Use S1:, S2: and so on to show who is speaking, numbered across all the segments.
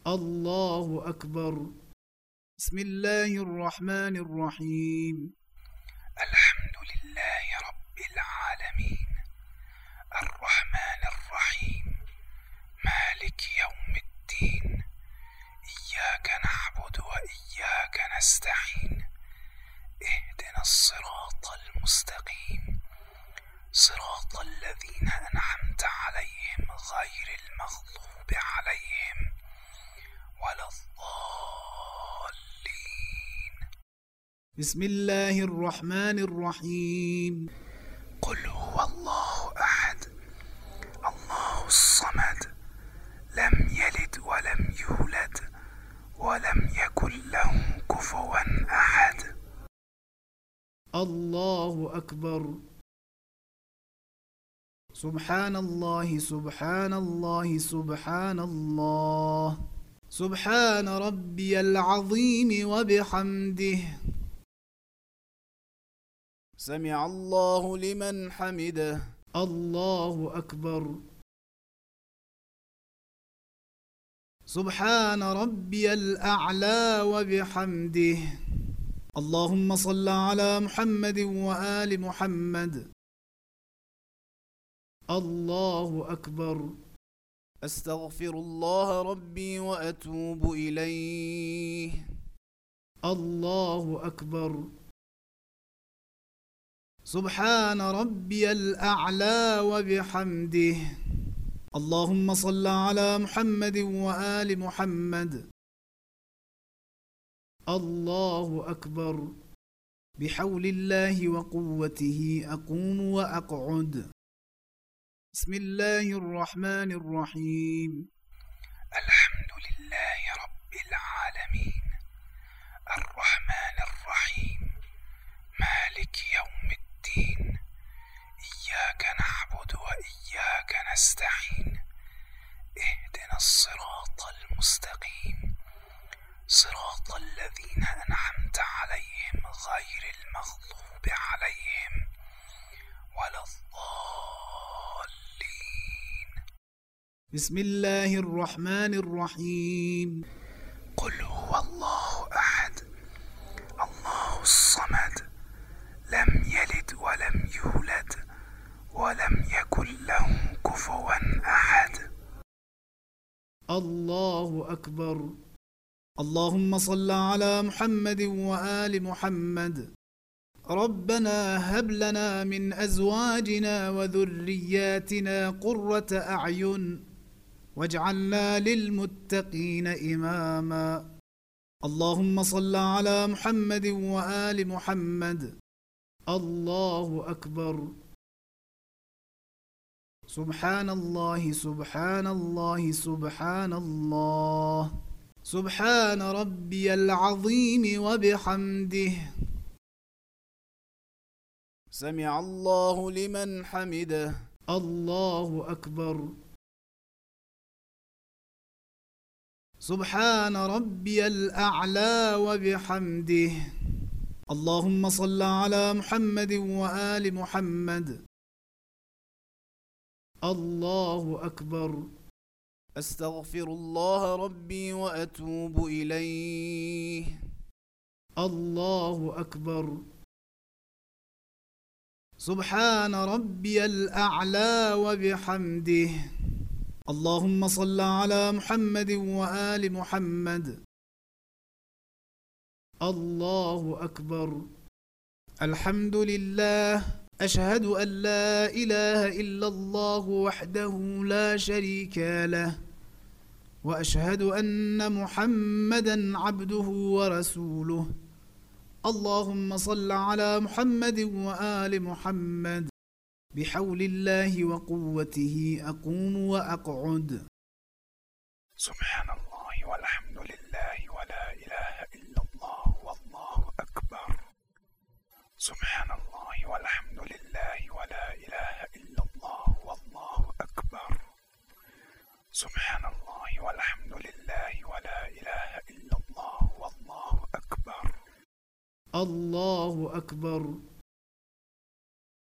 S1: الله أكبر. بسم الله الرحمن الرحيم.
S2: الحمد لله رب العالمين، الرحمن الرحيم، مالك يوم الدين، إياك نعبد وإياك نستعين، اهدنا الصراط المستقيم، صراط الذين أنعمت عليهم غير المغضوب عليهم ولا الضالين.
S1: بسم الله الرحمن الرحيم.
S2: قل هو الله أحد، الله الصمد، لم يلد ولم يولد ولم يكن له كفوا أحد.
S1: الله أكبر. سبحان الله سبحان الله سبحان الله، سبحان ربي العظيم وبحمده. سمع الله لمن حمده. الله أكبر. سبحان ربي الأعلى وبحمده. اللهم صل على محمد وآل محمد. الله أكبر. أستغفر الله ربي وأتوب إليه. الله أكبر. سبحان ربي الأعلى وبحمده. اللهم صل على محمد وآل محمد. الله أكبر. بحول الله وقوته أقوم وأقعد. بسم الله الرحمن الرحيم.
S2: الحمد لله رب العالمين، الرحمن الرحيم، مالك يوم الدين، إياك نعبد وإياك نستعين، اهدنا الصراط المستقيم، صراط الذين أنعمت عليهم غير المغضوب عليهم ولا الضالين.
S1: بسم الله الرحمن الرحيم.
S2: قل هو الله أحد، الله الصمد، لم يلد ولم يولد ولم يكن له كفوا أحد.
S1: الله أكبر. اللهم صل على محمد وآل محمد. ربنا هب لنا من أزواجنا وذرياتنا قرة أعين واجعلنا للمتقين إماما. اللهم صل على محمد وآل محمد. الله أكبر. سبحان الله سبحان الله سبحان الله، سبحان ربي العظيم وبحمده. سمع الله لمن حمده. الله أكبر. سبحان ربي الأعلى وبحمده. اللهم صل على محمد وآل محمد. الله أكبر. أستغفر الله ربي وأتوب إليه. الله أكبر. سبحان ربي الأعلى وبحمده. اللهم صل على محمد وآل محمد. الله أكبر. الحمد لله. أشهد أن لا إله إلا الله وحده لا شريك له، وأشهد أن محمدا عبده ورسوله. اللهم صل على محمد وآل محمد. بحول الله وقوته أقوم وأقعد.
S2: سبحان الله والحمد لله ولا إله إلا الله والله أكبر. سبحان الله والحمد لله ولا إله إلا الله والله أكبر. سبحان الله والحمد لله ولا إله إلا الله والله أكبر.
S1: الله أكبر.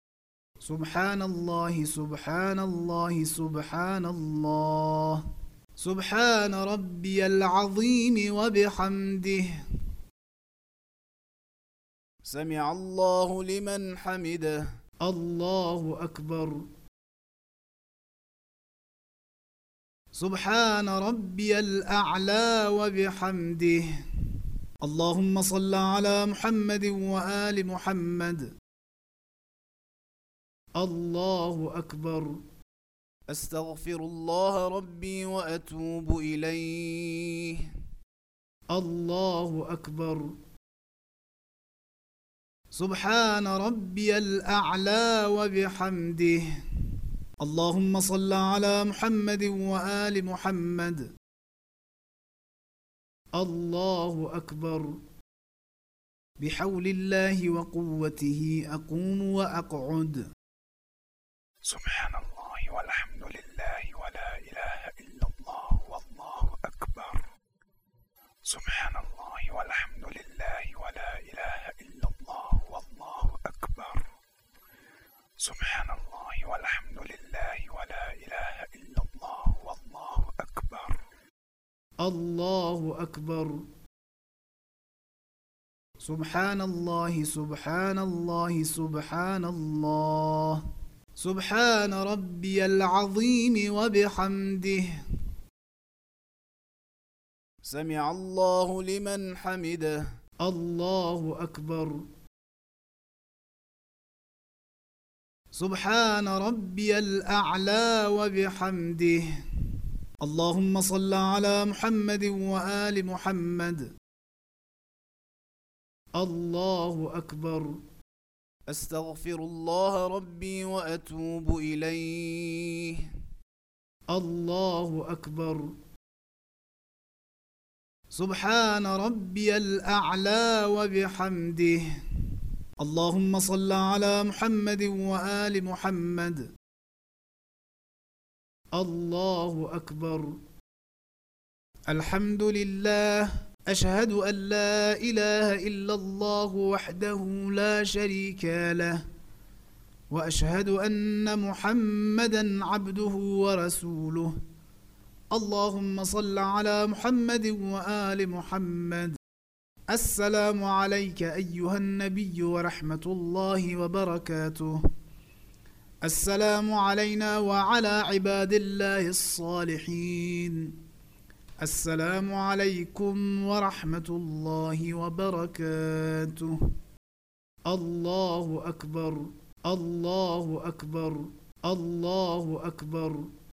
S1: سبحان الله سبحان الله سبحان الله، سبحان ربي العظيم وبحمده. سمع الله لمن حمده. الله أكبر. سبحان ربي الأعلى وبحمده. اللهم صل على محمد وآل محمد. الله أكبر. أستغفر الله ربي وأتوب إليه. الله أكبر. سبحان ربي الأعلى وبحمده. اللهم صل على محمد وآل محمد. الله أكبر. بحول الله وقوته أقوم وأقعد.
S2: سبحان الله والحمد لله ولا إله إلا الله والله أكبر. سبحان الله والحمد لله ولا إله إلا الله والله أكبر. سبحان الله والحمد لله ولا إله إلا الله والله أكبر.
S1: الله أكبر. سبحان الله سبحان الله سبحان الله. سبحان ربي العظيم وبحمده. سمع الله لمن حمده. الله أكبر. سبحان ربي الأعلى وبحمده. اللهم صل على محمد وآل محمد. الله أكبر. أستغفر الله ربي وأتوب إليه. الله أكبر. سبحان ربي الأعلى وبحمده. اللهم صل على محمد وآل محمد. الله أكبر. الحمد لله. أشهد أن لا إله إلا الله وحده لا شريك له، وأشهد أن محمدا عبده ورسوله. اللهم صل على محمد وآل محمد. السلام عليك أيها النبي ورحمة الله وبركاته. السلام علينا وعلى عباد الله الصالحين. السلام عليكم ورحمة الله وبركاته. الله أكبر. الله أكبر. الله أكبر.